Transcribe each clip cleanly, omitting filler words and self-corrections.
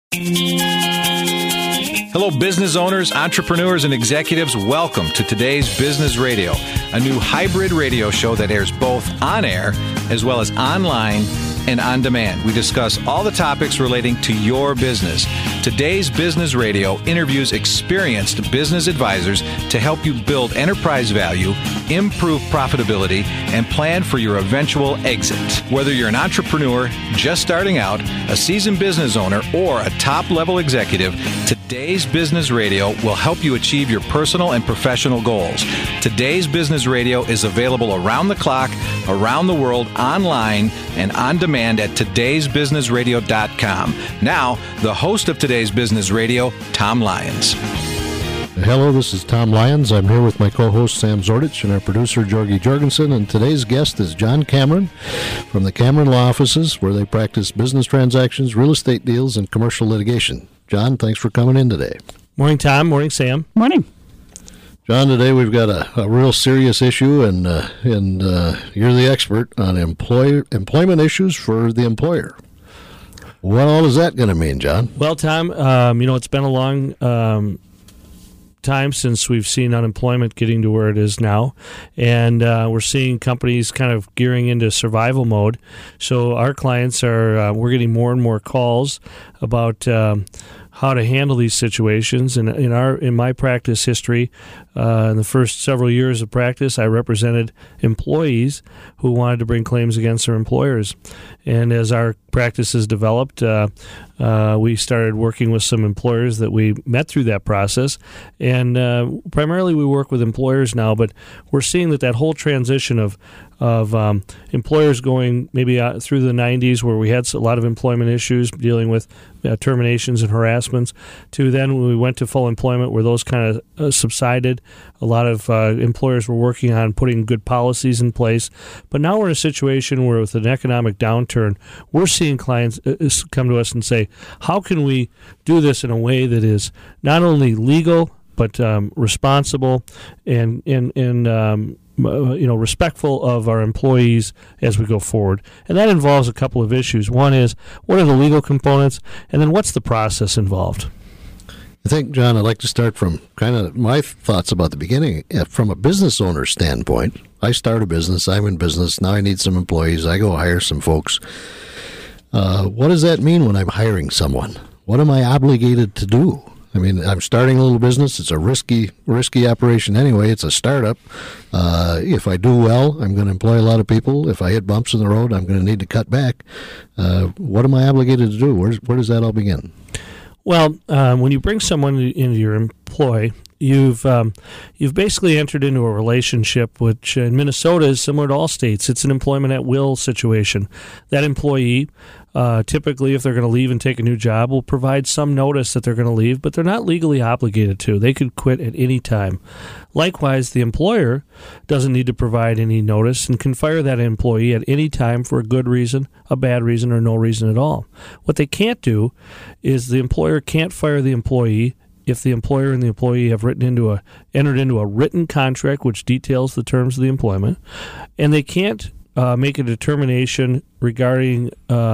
Hello, business owners, entrepreneurs, and executives. Welcome to today's Business Radio, a new hybrid radio show that airs both on air as well as online and on demand. We discuss all the topics relating to your business. Today's Business Radio interviews experienced business advisors to help you build enterprise value, improve profitability, and plan for your eventual exit. Whether you're an entrepreneur just starting out, a seasoned business owner, or a top-level executive, today's Business Radio will help you achieve your personal and professional goals. Today's Business Radio is available around the clock, around the world, online, and on demand at todaysbusinessradio.com. Now, the host of today's Business Radio, Tom Lyons. Hello, this is Tom Lyons. I'm here with my co-host Sam Zordich and our producer Georgie Jorgensen, and today's guest is John Cameron from the Cameron Law Offices, where they practice business transactions, real estate deals, and commercial litigation. John, thanks for coming in today. Morning, Tom. Morning, Sam. Morning. John, today we've got a real serious issue, and you're the expert on employment issues for the employer. What all is that going to mean, John? Well, Tom, it's been a long time since we've seen unemployment getting to where it is now, and we're seeing companies kind of gearing into survival mode. So our clients are we're getting more and more calls about how to handle these situations. And in my practice history, in the first several years of practice, I represented employees who wanted to bring claims against their employers. And as our practice has developed, we started working with some employers that we met through that process. And primarily we work with employers now, but we're seeing that whole transition of employers going maybe through the 90s, where we had a lot of employment issues dealing with terminations and harassments, to then when we went to full employment, where those kind of subsided. A lot of employers were working on putting good policies in place. But now we're in a situation where, with an economic downturn, we're seeing clients come to us and say, how can we do this in a way that is not only legal but responsible and respectful of our employees as we go forward. And that involves a couple of issues. One is, what are the legal components? And then what's the process involved? I think, John, I'd like to start from kind of my thoughts about the beginning. From a business owner standpoint, I start a business, I'm in business, now I need some employees, I go hire some folks. What does that mean when I'm hiring someone? What am I obligated to do? I mean, I'm starting a little business. It's a risky operation anyway. It's a startup. If I do well, I'm going to employ a lot of people. If I hit bumps in the road, I'm going to need to cut back. What am I obligated to do? Where does that all begin? Well, when you bring someone into your employ, you've basically entered into a relationship, which in Minnesota is similar to all states. It's an employment at will situation. That employee, typically, if they're going to leave and take a new job, will provide some notice that they're going to leave, but they're not legally obligated to. They could quit at any time. Likewise, the employer doesn't need to provide any notice and can fire that employee at any time for a good reason, a bad reason, or no reason at all. What they can't do is the employer can't fire the employee if the employer and the employee have entered into a written contract which details the terms of the employment, and they can't make a determination regarding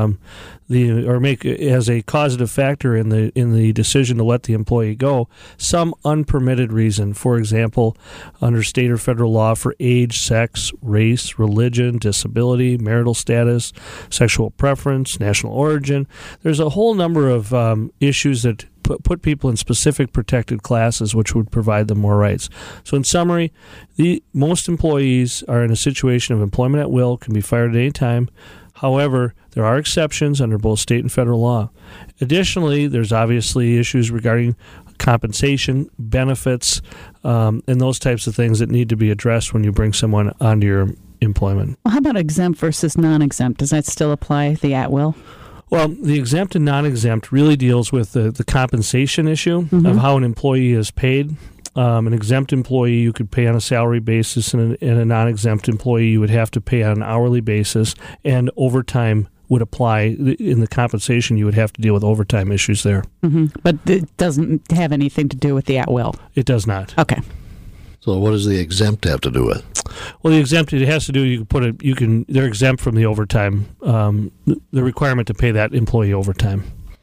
make as a causative factor in the decision to let the employee go some unpermitted reason. For example, under state or federal law, for age, sex, race, religion, disability, marital status, sexual preference, national origin. There's a whole number of issues that put people in specific protected classes, which would provide them more rights. So in summary, most employees are in a situation of employment at will, can be fired at any time. However, there are exceptions under both state and federal law. Additionally, there's obviously issues regarding compensation, benefits, and those types of things that need to be addressed when you bring someone onto your employment. Well, how about exempt versus non-exempt? Does that still apply, the at-will? Well, the exempt and non-exempt really deals with the compensation issue of how an employee is paid. An exempt employee you could pay on a salary basis, and a non-exempt employee you would have to pay on an hourly basis, and overtime would apply. In the compensation, you would have to deal with overtime issues there. But it doesn't have anything to do with the at-will? It does not. Okay. So what does the exempt have to do with? Well, the exempt, it has to do, they're exempt from the overtime, the requirement to pay that employee overtime.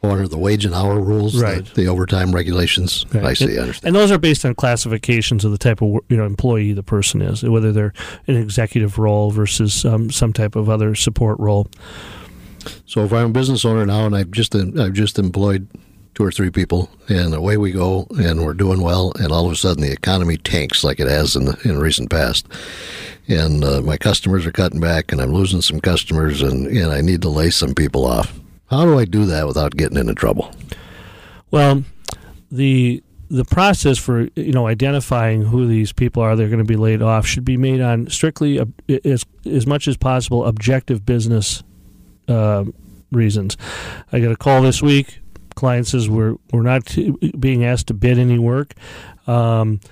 Or the wage and hour rules, Right. the overtime regulations. Right. I see, I understand. And those are based on classifications of the type of employee the person is, whether they're in an executive role versus some type of other support role. So if I'm a business owner now and I've just employed 2 or 3 people, and away we go, and we're doing well, and all of a sudden the economy tanks like it has in the recent past, and my customers are cutting back, and I'm losing some customers, and I need to lay some people off. How do I do that without getting into trouble? Well, the process for identifying who these people are that are going to be laid off should be made on strictly as much as possible objective business reasons. I got a call this week. Client says we're not being asked to bid any work, and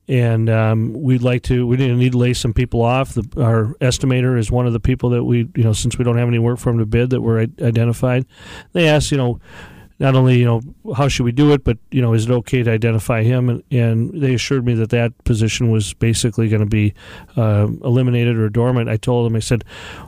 we need to lay some people off. Our estimator is one of the people that we since we don't have any work for him to bid that were identified. They asked not only how should we do it, but is it okay to identify him? And they assured me that position was basically going to be eliminated or dormant. I told them, I said,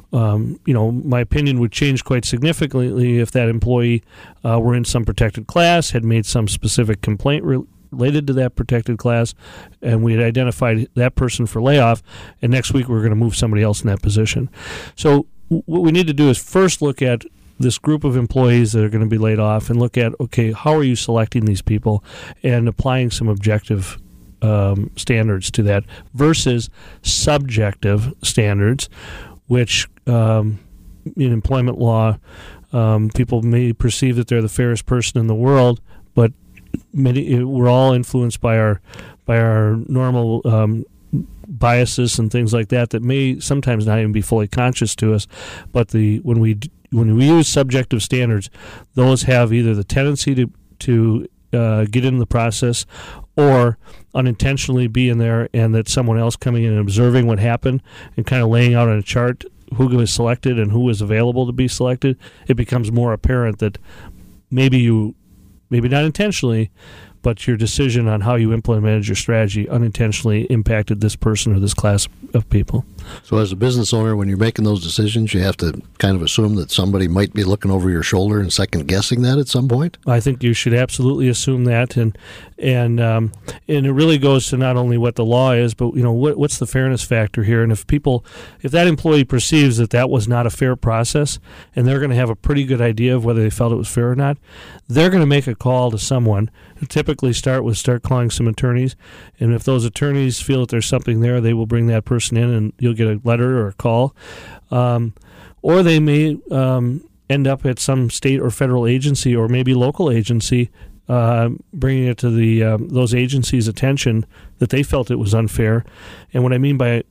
my opinion would change quite significantly if that employee were in some protected class, had made some specific complaint related to that protected class, and we had identified that person for layoff, and next week we're going to move somebody else in that position. So what we need to do is first look at this group of employees that are going to be laid off and look at, okay, how are you selecting these people and applying some objective standards to that versus subjective standards, which in employment law, people may perceive that they're the fairest person in the world, but we're all influenced by our normal biases and things like that may sometimes not even be fully conscious to us. But when we use subjective standards, those have either the tendency to get in the process or unintentionally be in there, and that someone else coming in and observing what happened and kind of laying out on a chart who was selected and who was available to be selected, it becomes more apparent that maybe not intentionally, but your decision on how you implemented your strategy unintentionally impacted this person or this class of people. So as a business owner, when you're making those decisions, you have to kind of assume that somebody might be looking over your shoulder and second-guessing that at some point? I think you should absolutely assume that, and it really goes to not only what the law is, but what's the fairness factor here. And if that employee perceives that was not a fair process, and they're going to have a pretty good idea of whether they felt it was fair or not, they're going to make a call to someone. Typically start calling some attorneys, and if those attorneys feel that there's something there, they will bring that person in, and you'll get a letter or a call, or they may end up at some state or federal agency or maybe local agency, bringing it to those agencies' attention that they felt it was unfair. And what I mean by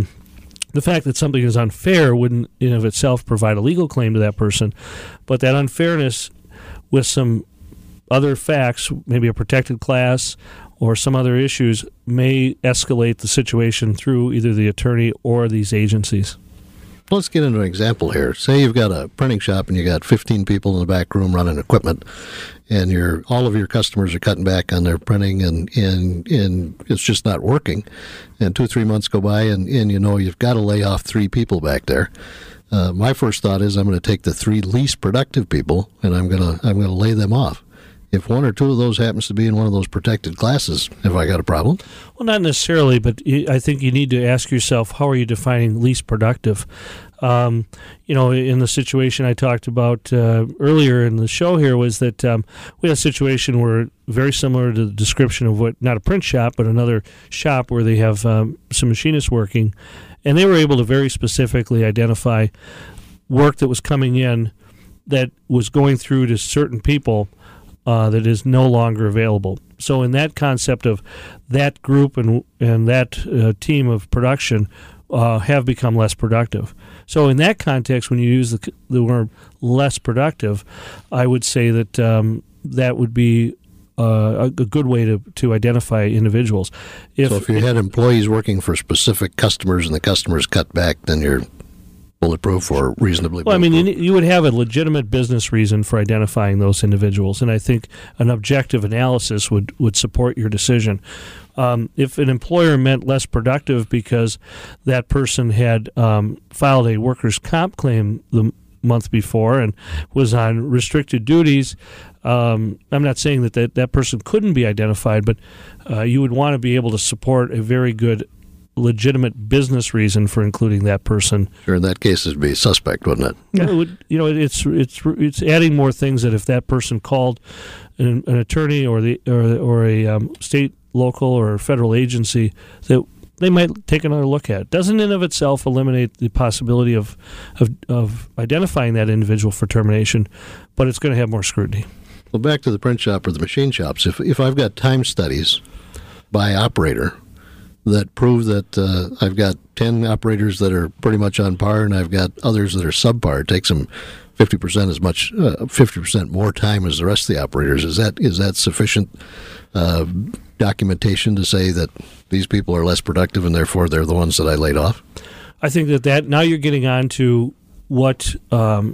the fact that something is unfair wouldn't in of itself provide a legal claim to that person, but that unfairness with some other facts, maybe a protected class or some other issues, may escalate the situation through either the attorney or these agencies. Let's get into an example here. Say you've got a printing shop and you got 15 people in the back room running equipment, and all of your customers are cutting back on their printing, and it's just not working. And 2-3 months go by, and you've got to lay off 3 people back there. My first thought is I'm going to take the 3 least productive people and I'm going to lay them off. If 1 or 2 of those happens to be in one of those protected classes, have I got a problem? Well, not necessarily, but I think you need to ask yourself, how are you defining least productive? In the situation I talked about earlier in the show here was that we had a situation where very similar to the description of what, not a print shop, but another shop where they have some machinists working, and they were able to very specifically identify work that was coming in that was going through to certain people that is no longer available. So in that concept of that group and that team of production have become less productive. So in that context, when you use the word less productive, I would say that that would be a good way to identify individuals. So if you had employees working for specific customers and the customers cut back, then you're bulletproof or reasonably bulletproof? Well, I mean, you would have a legitimate business reason for identifying those individuals, and I think an objective analysis would support your decision. If an employer meant less productive because that person had filed a workers' comp claim month before and was on restricted duties. I'm not saying that person couldn't be identified, but you would want to be able to support a very good, legitimate business reason for including that person. Sure, in that case, it'd be suspect, wouldn't it? Yeah, it would, it's adding more things that if that person called an attorney or a state, local, or federal agency, that they might take another look at. It doesn't in of itself eliminate the possibility of identifying that individual for termination, but it's going to have more scrutiny. Well, back to the print shop or the machine shops. If I've got time studies by operator that prove that I've got 10 operators that are pretty much on par, and I've got others that are subpar, it takes them 50% more time as the rest of the operators. Is that sufficient documentation to say that these people are less productive and therefore they're the ones that I laid off? I think that now you're getting on to what a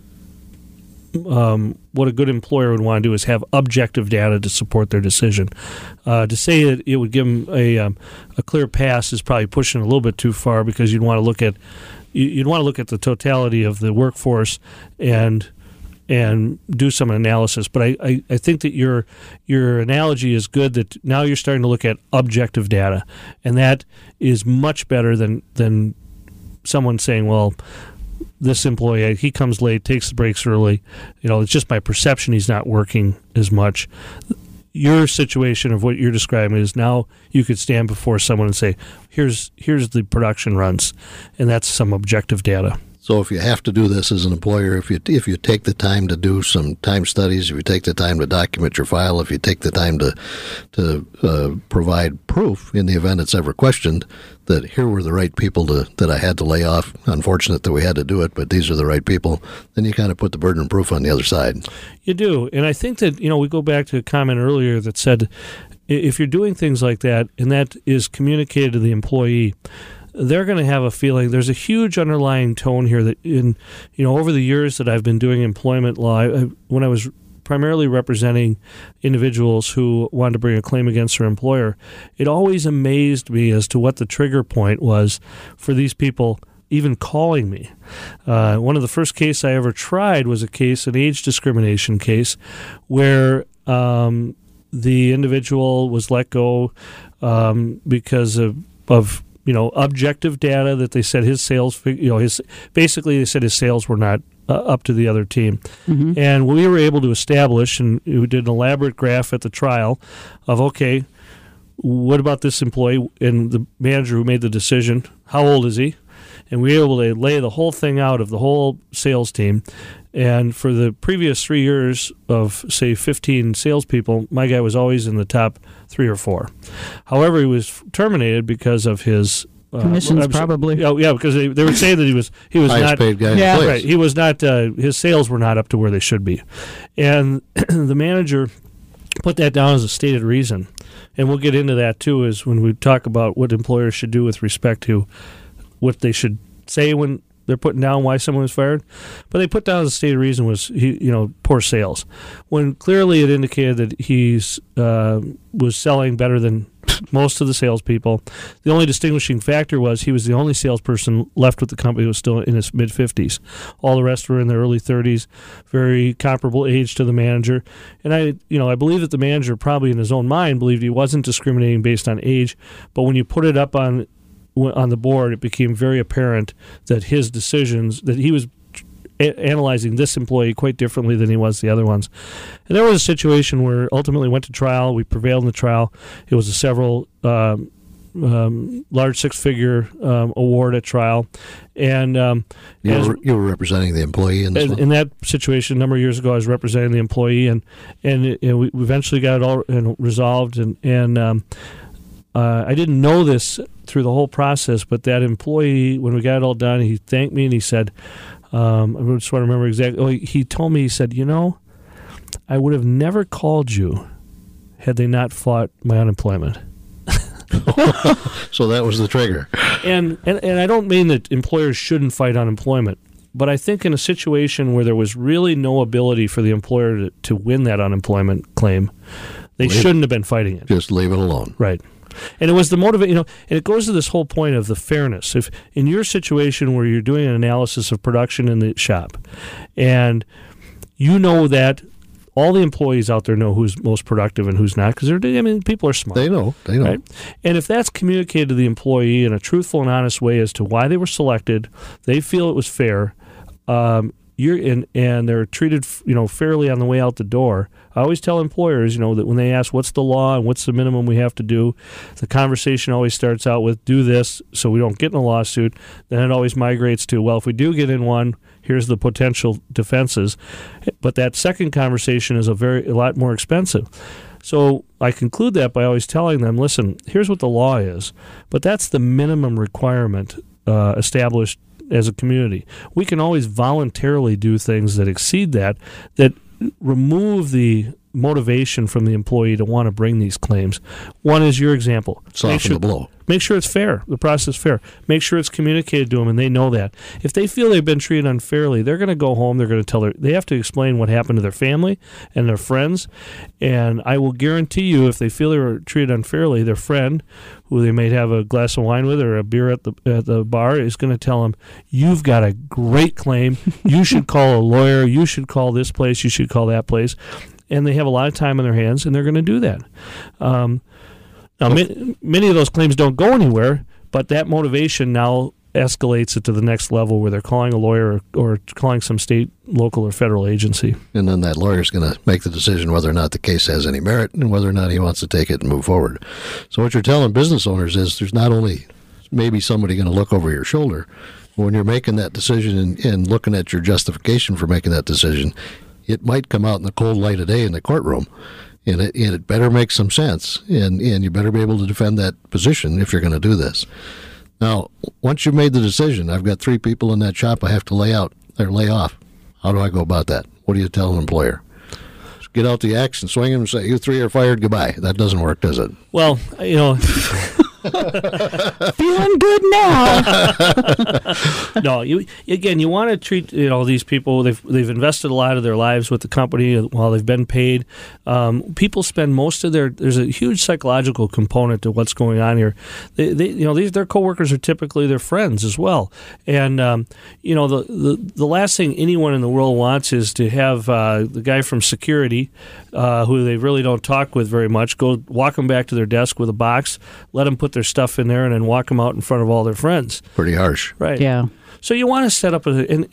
good employer would want to do is have objective data to support their decision. To say that it would give them a clear pass is probably pushing a little bit too far, because you'd want to look at the totality of the workforce and do some analysis. But I think that your analogy is good, that now you're starting to look at objective data, and that is much better than someone saying, well, this employee, he comes late, takes the breaks early, it's just my perception he's not working as much. Your situation of what you're describing is now you could stand before someone and say, here's the production runs, and that's some objective data. So if you have to do this as an employer, if you take the time to do some time studies, if you take the time to document your file, if you take the time to provide proof in the event it's ever questioned that here were the right people that I had to lay off, unfortunate that we had to do it, but these are the right people, then you kind of put the burden of proof on the other side. You do. And I think that, we go back to a comment earlier that said, if you're doing things like that, and that is communicated to the employee, they're going to have a feeling. There's a huge underlying tone here that over the years that I've been doing employment law, when I was primarily representing individuals who wanted to bring a claim against their employer, it always amazed me as to what the trigger point was for these people even calling me. One of the first cases I ever tried was an age discrimination case, where the individual was let go because of objective data that they said his sales, basically they said his sales were not up to the other team. Mm-hmm. And we were able to establish, and we did an elaborate graph at the trial of, okay, what about this employee and the manager who made the decision? How old is he? And we were able to lay the whole thing out of the whole sales team. And for the previous 3 years of, say, 15 salespeople, my guy was always in the top 3 or 4. However, he was terminated because of his commissions, probably. Oh, yeah, because they would say that he was highest not paid guy in the place. Right. He was not. His sales were not up to where they should be, and the manager put that down as a stated reason. And we'll get into that too, is when we talk about what employers should do with respect to what they should say when they're putting down why someone was fired. But they put down as a stated reason was poor sales, when clearly it indicated that he's was selling better than most of the salespeople. The only distinguishing factor was he was the only salesperson left with the company who was still in his mid-50s. All the rest were in their early 30s, very comparable age to the manager. And I believe that the manager probably in his own mind believed he wasn't discriminating based on age, but when you put it up on the board, it became very apparent that his decisions, that he was analyzing this employee quite differently than he was the other ones. And there was a situation where ultimately went to trial. We prevailed in the trial. It was a several large six-figure award at trial. And you were representing the employee in this one? In that situation, a number of years ago, I was representing the employee, and we eventually got it all resolved. And I didn't know this through the whole process, but that employee, when we got it all done, he thanked me and he said, I just want to remember exactly. Oh, he told me, he said, I would have never called you had they not fought my unemployment. So that was the trigger. And I don't mean that employers shouldn't fight unemployment, but I think in a situation where there was really no ability for the employer to win that unemployment claim, they shouldn't have been fighting it. Just leave it alone. Right. And it was the motivate, and it goes to this whole point of the fairness. If in your situation where you're doing an analysis of production in the shop, and you know that all the employees out there know who's most productive and who's not, because people are smart. They know. Right? And if that's communicated to the employee in a truthful and honest way as to why they were selected, they feel it was fair, and they're treated fairly on the way out the door. I always tell employers, that when they ask what's the law and what's the minimum we have to do, the conversation always starts out with do this so we don't get in a lawsuit. Then it always migrates to, well, if we do get in one, here's the potential defenses. But that second conversation is a lot more expensive. So I conclude that by always telling them, listen, here's what the law is, but that's the minimum requirement established as a community. We can always voluntarily do things that exceed that remove the motivation from the employee to want to bring these claims. One is your example. Soften the blow. Make sure it's fair, the process is fair. Make sure it's communicated to them and they know that. If they feel they've been treated unfairly, they're going to go home, they're going to they have to explain what happened to their family and their friends. And I will guarantee you, if they feel they were treated unfairly, their friend, who they may have a glass of wine with or a beer at the bar, is going to tell them, you've got a great claim, you should call a lawyer, you should call this place, you should call that place. And they have a lot of time on their hands, and they're going to do that. Now, many of those claims don't go anywhere, but that motivation now escalates it to the next level where they're calling a lawyer or calling some state, local, or federal agency. And then that lawyer's going to make the decision whether or not the case has any merit and whether or not he wants to take it and move forward. So what you're telling business owners is there's not only maybe somebody going to look over your shoulder, when you're making that decision and looking at your justification for making that decision, it might come out in the cold light of day in the courtroom. And it better make some sense, and you better be able to defend that position if you're going to do this. Now, once you've made the decision, I've got 3 people in that shop I have to lay off. How do I go about that? What do you tell an employer? Just get out the axe and swing them and say, you 3 are fired, goodbye. That doesn't work, does it? Well, feeling good now. No, you want to treat these people. They've invested a lot of their lives with the company while they've been paid. People spend most of there's a huge psychological component to what's going on here. Their coworkers are typically their friends as well, and the last thing anyone in the world wants is to have the guy from security, who they really don't talk with very much, go walk them back to their desk with a box, let them put their stuff in there, and then walk them out in front of all their friends. Pretty harsh, right? Yeah. So you want to set up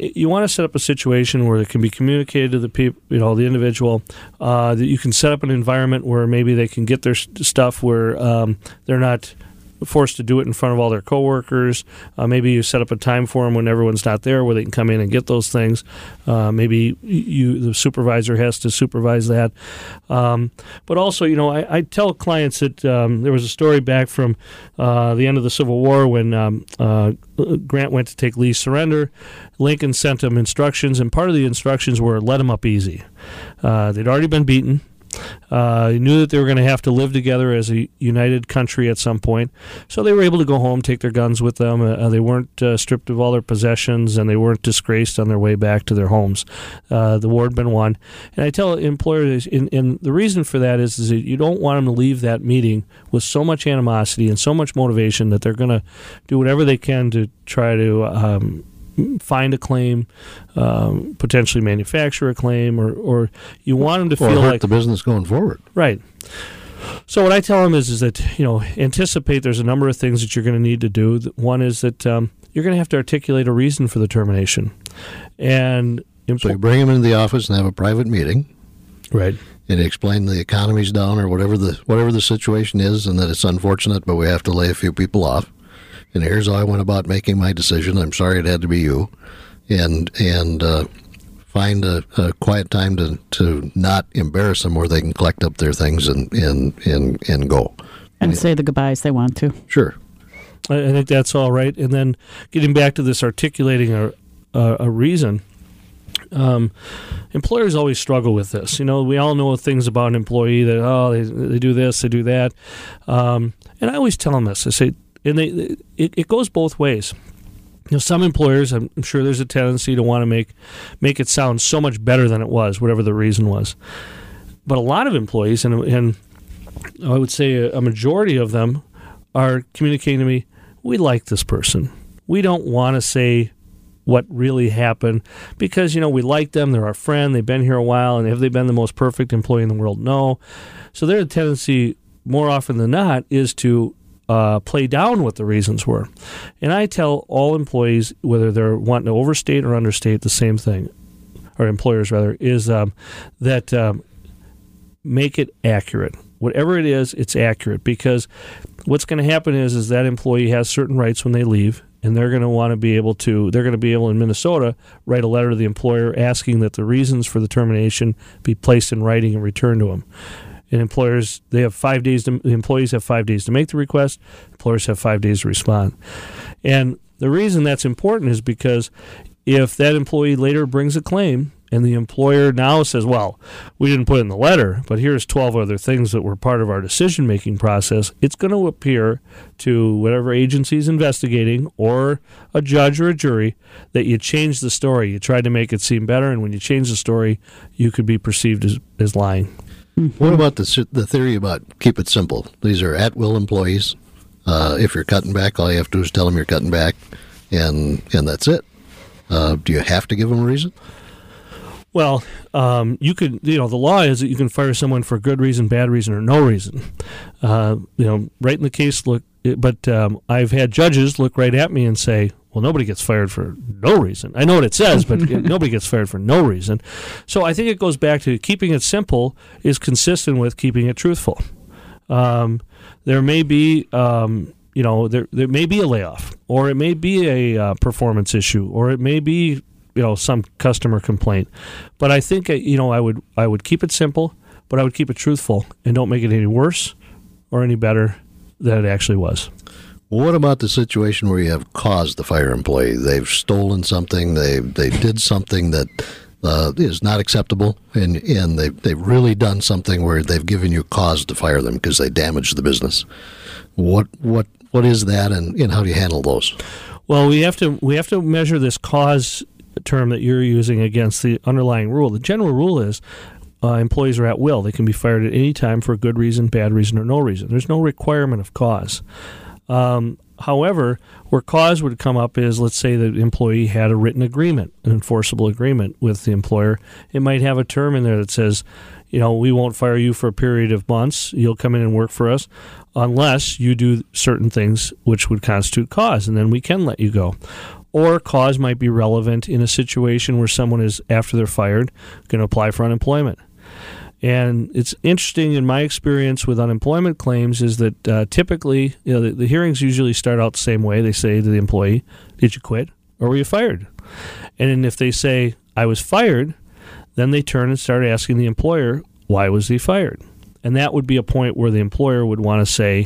a situation where it can be communicated to the people, the individual, that you can set up an environment where maybe they can get their stuff where they're not forced to do it in front of all their coworkers. Maybe you set up a time for them when everyone's not there where they can come in and get those things. Maybe the supervisor has to supervise that. But also, I tell clients that there was a story back from the end of the Civil War when Grant went to take Lee's surrender. Lincoln sent him instructions, and part of the instructions were let him up easy. They'd already been beaten. They knew that they were going to have to live together as a united country at some point, so they were able to go home, take their guns with them. They weren't stripped of all their possessions, and they weren't disgraced on their way back to their homes. The war had been won. And I tell employers, and the reason for that is that you don't want them to leave that meeting with so much animosity and so much motivation that they're going to do whatever they can to try to find a claim, potentially manufacture a claim, or you want them to feel hurt like the business going forward. Right. So what I tell them is that anticipate there's a number of things that you're going to need to do. One is that you're going to have to articulate a reason for the termination, and so you bring them into the office and have a private meeting, right? And explain the economy's down or whatever the situation is, and that it's unfortunate, but we have to lay a few people off. And here's how I went about making my decision. I'm sorry it had to be you. And find a quiet time to not embarrass them where they can collect up their things and go. And say the goodbyes they want to. Sure. I think that's all right. And then getting back to this articulating a reason, employers always struggle with this. We all know things about an employee that, they do this, they do that. And I always tell them this. I say, and it goes both ways. Some employers, I'm sure there's a tendency to want to make it sound so much better than it was, whatever the reason was. But a lot of employees, and I would say a majority of them, are communicating to me, we like this person. We don't want to say what really happened because, we like them. They're our friend. They've been here a while. And have they been the most perfect employee in the world? No. So their tendency, more often than not, is to play down what the reasons were. And I tell all employees, whether they're wanting to overstate or understate, the same thing, or employers rather, is that make it accurate. Whatever it is, it's accurate, because what's going to happen is that employee has certain rights when they leave, and they're going to want to be able to, in Minnesota, write a letter to the employer asking that the reasons for the termination be placed in writing and returned to them. And employers, the employees have 5 days to make the request. Employers have 5 days to respond. And the reason that's important is because if that employee later brings a claim and the employer now says, well, we didn't put it in the letter, but here's 12 other things that were part of our decision-making process, it's going to appear to whatever agency is investigating or a judge or a jury that you changed the story. You tried to make it seem better, and when you change the story, you could be perceived as lying. What about the theory about keep it simple? These are at-will employees. If you're cutting back, all you have to do is tell them you're cutting back, and that's it. Do you have to give them a reason? Well, you could, the law is that you can fire someone for good reason, bad reason, or no reason. Right in the case, but I've had judges look right at me and say, well, nobody gets fired for no reason. I know what it says, but nobody gets fired for no reason. So I think it goes back to keeping it simple is consistent with keeping it truthful. There may be, there may be a layoff, or it may be a performance issue, or it may be, some customer complaint. But I think, I would keep it simple, but I would keep it truthful and don't make it any worse or any better than it actually was. What about the situation where you have caused the fire employee? They've stolen something, they did something that is not acceptable, and they've really done something where they've given you cause to fire them because they damaged the business. What is that, and how do you handle those? Well, we have to measure this cause term that you're using against the underlying rule. The general rule is employees are at will. They can be fired at any time for a good reason, bad reason, or no reason. There's no requirement of cause. However, where cause would come up is, let's say the employee had a written agreement, an enforceable agreement with the employer. It might have a term in there that says, we won't fire you for a period of months. You'll come in and work for us unless you do certain things which would constitute cause, and then we can let you go. Or cause might be relevant in a situation where someone is, after they're fired, going to apply for unemployment. And it's interesting, in my experience with unemployment claims, is that typically, the hearings usually start out the same way. They say to the employee, did you quit or were you fired? And if they say, I was fired, then they turn and start asking the employer, why was he fired? And that would be a point where the employer would want to say,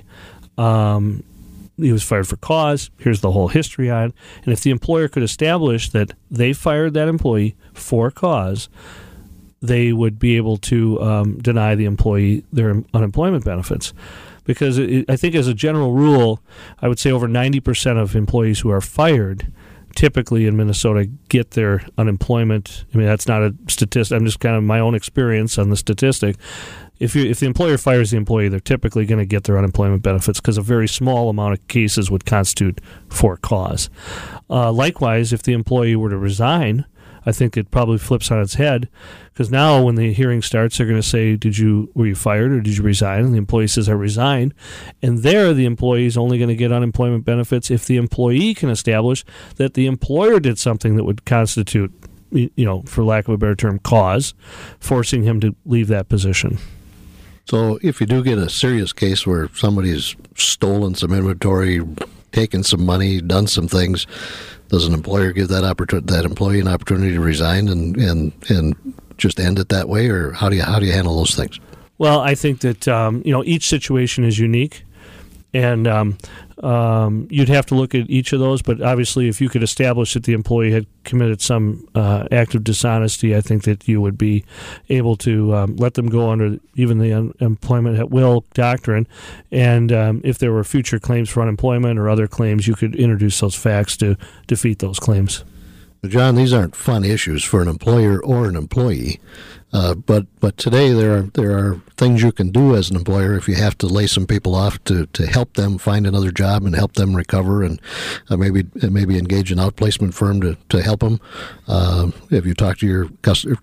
he was fired for cause, here's the whole history on it. And if the employer could establish that they fired that employee for cause, they would be able to deny the employee their unemployment benefits. Because I think as a general rule, I would say over 90% of employees who are fired typically in Minnesota get their unemployment. I mean, that's not a statistic. I'm just kind of my own experience on the statistic. If the employer fires the employee, they're typically going to get their unemployment benefits because a very small amount of cases would constitute for cause. Likewise, if the employee were to resign, I think it probably flips on its head, because now when the hearing starts, they're going to say, were you fired or did you resign? And the employee says, I resigned. And there, the employee is only going to get unemployment benefits if the employee can establish that the employer did something that would constitute, for lack of a better term, cause, forcing him to leave that position. So if you do get a serious case where somebody's stolen some inventory, taken some money, done some things, does an employer give that employee an opportunity to resign and just end it that way, or how do you handle those things? Well, I think that each situation is unique, and you'd have to look at each of those. But obviously, if you could establish that the employee had committed some act of dishonesty, I think that you would be able to let them go under even the unemployment at will doctrine. And if there were future claims for unemployment or other claims, you could introduce those facts to defeat those claims. John, these aren't fun issues for an employer or an employee, but today there are things you can do as an employer if you have to lay some people off to help them find another job and help them recover, and maybe engage an outplacement firm to help them. Have you talked to your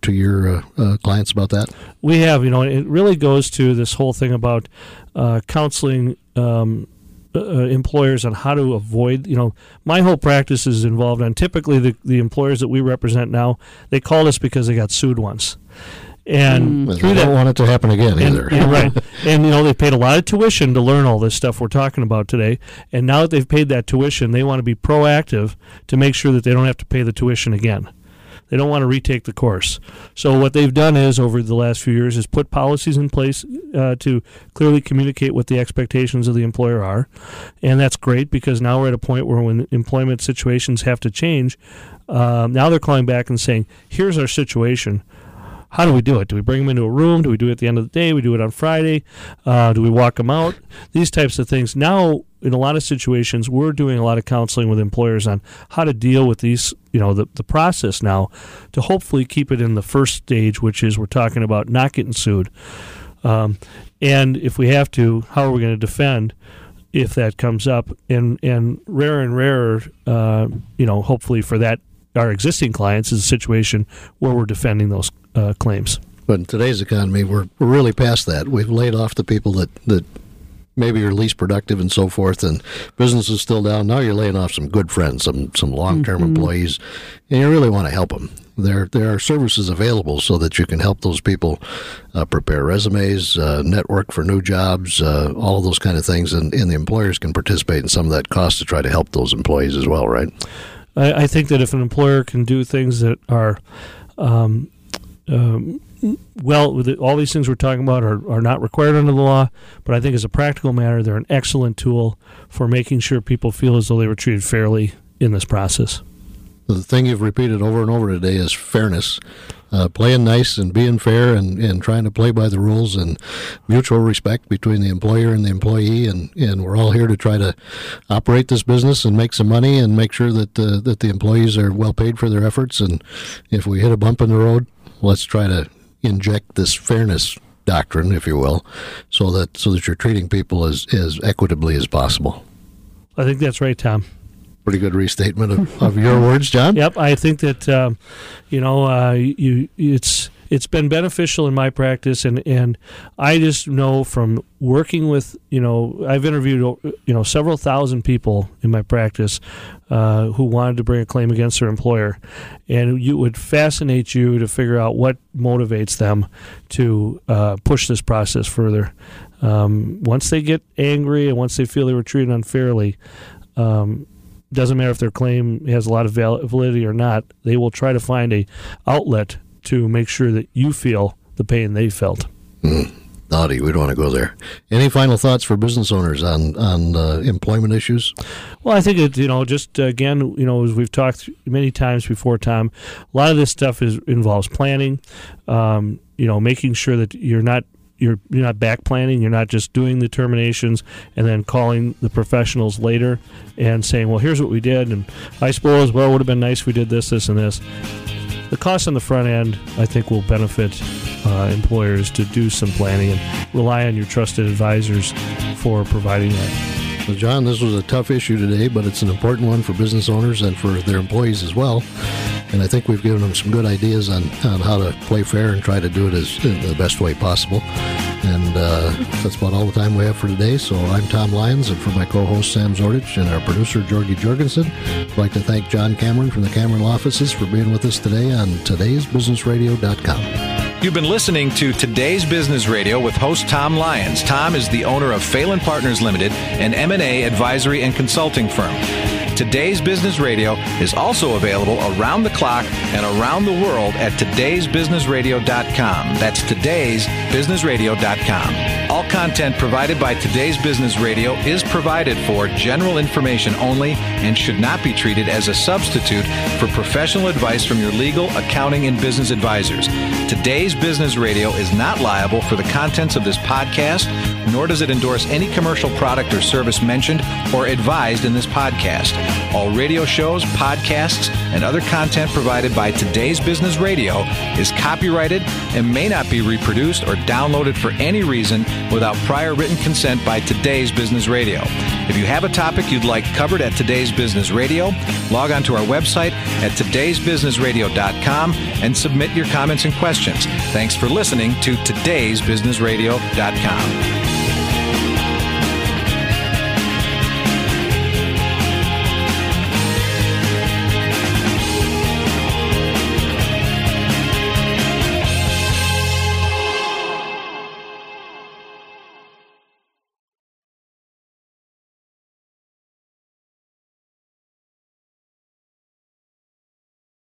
clients about that? We have. It really goes to this whole thing about counseling employers on how to avoid, my whole practice is involved on typically the employers that we represent now, they called us because they got sued once. And they don't want it to happen again either. Right. And, they paid a lot of tuition to learn all this stuff we're talking about today. And now that they've paid that tuition, they want to be proactive to make sure that they don't have to pay the tuition again. They don't want to retake the course. So what they've done is, over the last few years, is put policies in place to clearly communicate what the expectations of the employer are. And that's great, because now we're at a point where when employment situations have to change, now they're calling back and saying, here's our situation. How do we do it? Do we bring them into a room? Do we do it at the end of the day? We do it on Friday? Do we walk them out? These types of things. Now, in a lot of situations, we're doing a lot of counseling with employers on how to deal with these, the process now, to hopefully keep it in the first stage, which is we're talking about not getting sued. And if we have to, how are we going to defend if that comes up? And rarer, hopefully for that, our existing clients, is a situation where we're defending those claims. But in today's economy, we're really past that. We've laid off the people that maybe are least productive and so forth, and business is still down. Now you're laying off some good friends, some long-term employees, and you really want to help them. There are services available so that you can help those people prepare resumes, network for new jobs, all of those kind of things, and the employers can participate in some of that cost to try to help those employees as well, right? I think that if an employer can do things that are all these things we're talking about are not required under the law, but I think as a practical matter, they're an excellent tool for making sure people feel as though they were treated fairly in this process. The thing you've repeated over and over today is fairness. Playing nice and being fair and trying to play by the rules, and mutual respect between the employer and the employee, and we're all here to try to operate this business and make some money and make sure that the employees are well paid for their efforts. And if we hit a bump in the road, let's try to inject this fairness doctrine, if you will, so that you're treating people as equitably as possible. I think that's right, Tom. Pretty good restatement of your words, John. Yep, I think that it's been beneficial in my practice, and I just know from working with I've interviewed several thousand people in my practice who wanted to bring a claim against their employer, and it would fascinate you to figure out what motivates them to push this process further. Once they get angry and once they feel they were treated unfairly. Doesn't matter if their claim has a lot of validity or not, they will try to find a outlet to make sure that you feel the pain they felt. Naughty, we don't want to go there. Any final thoughts for business owners on employment issues? Well, I think just again, as we've talked many times before, Tom, a lot of this stuff involves planning. Making sure that you're not back planning. You're not just doing the terminations and then calling the professionals later and saying, well, here's what we did, and I suppose, it would have been nice if we did this, this, and this. The cost on the front end, I think, will benefit employers to do some planning and rely on your trusted advisors for providing that. Well, John, this was a tough issue today, but it's an important one for business owners and for their employees as well. And I think we've given them some good ideas on how to play fair and try to do it in the best way possible. And that's about all the time we have for today. So I'm Tom Lyons, and for my co-host Sam Zordich and our producer Georgie Jorgensen, I'd like to thank John Cameron from the Cameron Law Offices for being with us today on today'sbusinessradio.com. You've been listening to Today's Business Radio with host Tom Lyons. Tom is the owner of Phelan Partners Limited, an M&A advisory and consulting firm. Today's Business Radio is also available around the clock and around the world at today'sbusinessradio.com. That's today'sbusinessradio.com. All content provided by Today's Business Radio is provided for general information only and should not be treated as a substitute for professional advice from your legal, accounting, and business advisors. Today's Business Radio is not liable for the contents of this podcast, nor does it endorse any commercial product or service mentioned or advised in this podcast. All radio shows, podcasts, and other content provided by Today's Business Radio is copyrighted and may not be reproduced or downloaded for any reason without prior written consent by Today's Business Radio. If you have a topic you'd like covered at Today's Business Radio, log on to our website at todaysbusinessradio.com and submit your comments and questions. Thanks for listening to todaysbusinessradio.com.